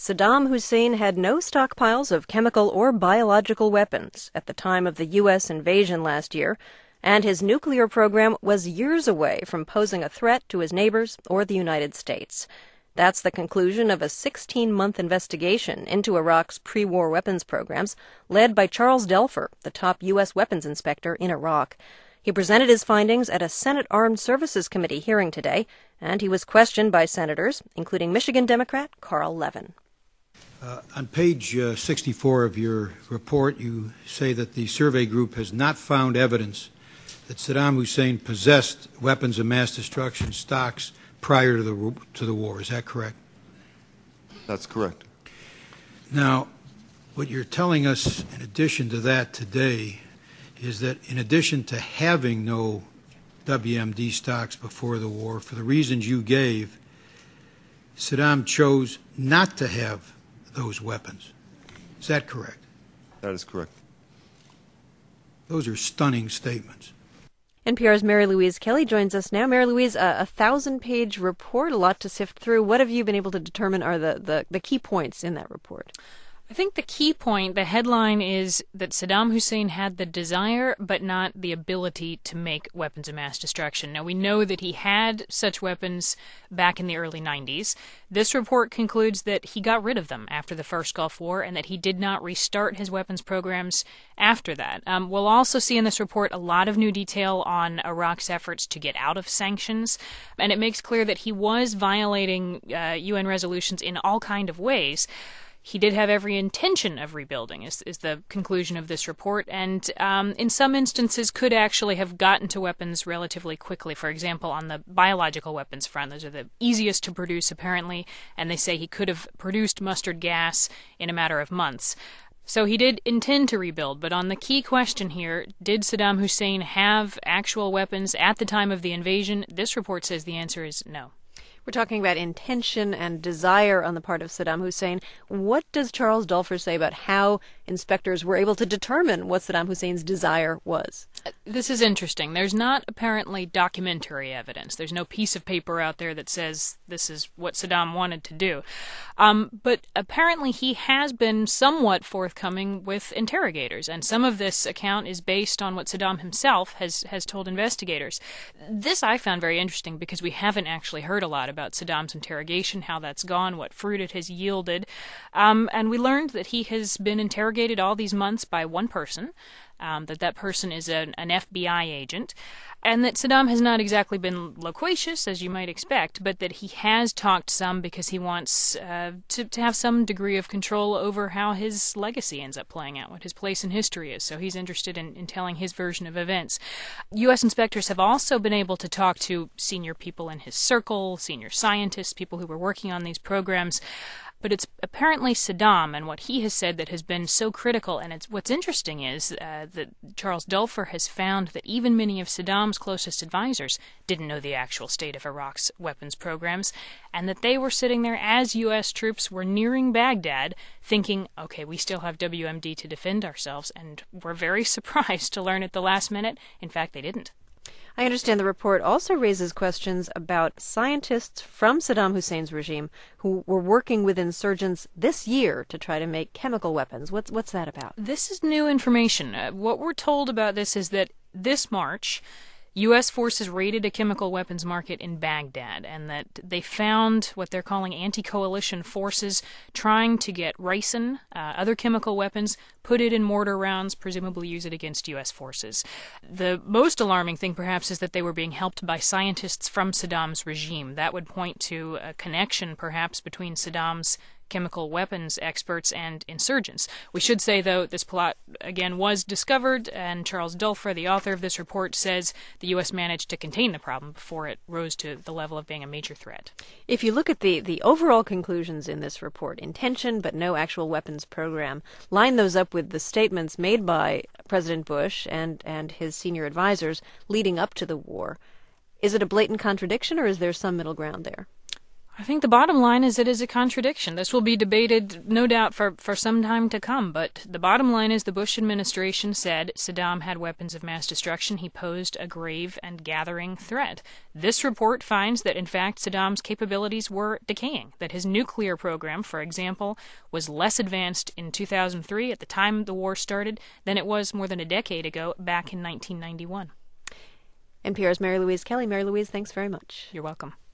Saddam Hussein had no stockpiles of chemical or biological weapons at the time of the U.S. invasion last year, and his nuclear program was years away from posing a threat to his neighbors or the United States. That's the conclusion of a 16-month investigation into Iraq's pre-war weapons programs, led by Charles Delfer, the top U.S. weapons inspector in Iraq. He presented his findings at a Senate Armed Services Committee hearing today, and he was questioned by senators, including Michigan Democrat Carl Levin. On page 64 of your report, you say that the survey group has not found evidence that Saddam Hussein possessed weapons of mass destruction stocks prior to the war. Is that correct? That's correct. Now, what you're telling us in addition to that today is that in addition to having no WMD stocks before the war, for the reasons you gave, Saddam chose not to have those weapons. Is that correct? That is correct. Those are stunning statements. NPR's Mary Louise Kelly joins us now. Mary Louise, a 1,000-page report, a lot to sift through. What have you been able to determine are the key points in that report? I think the key point, the headline, is that Saddam Hussein had the desire but not the ability to make weapons of mass destruction. Now, we know that he had such weapons back in the early 90s. This report concludes that he got rid of them after the first Gulf War and that he did not restart his weapons programs after that. We'll also see in this report a lot of new detail on Iraq's efforts to get out of sanctions, and it makes clear that he was violating UN resolutions in all kinds of ways. He did have every intention of rebuilding, is the conclusion of this report, and in some instances could actually have gotten to weapons relatively quickly. For example, on the biological weapons front, those are the easiest to produce, apparently, and they say he could have produced mustard gas in a matter of months. So he did intend to rebuild, but on the key question here, did Saddam Hussein have actual weapons at the time of the invasion? This report says the answer is no. We're talking about intention and desire on the part of Saddam Hussein. What does Charles Delfer say about how inspectors were able to determine what Saddam Hussein's desire was? This is interesting. There's not apparently documentary evidence. There's no piece of paper out there that says this is what Saddam wanted to do. But apparently he has been somewhat forthcoming with interrogators, and some of this account is based on what Saddam himself has told investigators. This I found very interesting because we haven't actually heard a lot about Saddam's interrogation, how that's gone, what fruit it has yielded. And we learned that he has been interrogated all these months by one person, that person is an FBI agent, and that Saddam has not exactly been loquacious, as you might expect, but that he has talked some because he wants to have some degree of control over how his legacy ends up playing out, what his place in history is. So he's interested in telling his version of events. U.S. inspectors have also been able to talk to senior people in his circle, senior scientists, people who were working on these programs. But it's apparently Saddam and what he has said that has been so critical. And what's interesting is that Charles Delfer has found that even many of Saddam's closest advisors didn't know the actual state of Iraq's weapons programs, and that they were sitting there as U.S. troops were nearing Baghdad thinking, okay, we still have WMD to defend ourselves, and were very surprised to learn at the last minute, in fact, they didn't. I understand the report also raises questions about scientists from Saddam Hussein's regime who were working with insurgents this year to try to make chemical weapons. What's that about? This is new information. What we're told about this is that this March, U.S. forces raided a chemical weapons market in Baghdad, and that they found what they're calling anti-coalition forces trying to get ricin, other chemical weapons, put it in mortar rounds, presumably use it against U.S. forces. The most alarming thing, perhaps, is that they were being helped by scientists from Saddam's regime. That would point to a connection, perhaps, between Saddam's chemical weapons experts and insurgents. We should say, though, this plot, again, was discovered, and Charles Delfer, the author of this report, says the U.S. managed to contain the problem before it rose to the level of being a major threat. If you look at the overall conclusions in this report, intention but no actual weapons program, line those up with the statements made by President Bush and his senior advisors leading up to the war, is it a blatant contradiction or is there some middle ground there? I think the bottom line is it is a contradiction. This will be debated, no doubt, for some time to come, but the bottom line is the Bush administration said Saddam had weapons of mass destruction. He posed a grave and gathering threat. This report finds that, in fact, Saddam's capabilities were decaying, that his nuclear program, for example, was less advanced in 2003, at the time the war started, than it was more than a decade ago, back in 1991. NPR's Mary Louise Kelly. Mary Louise, thanks very much. You're welcome.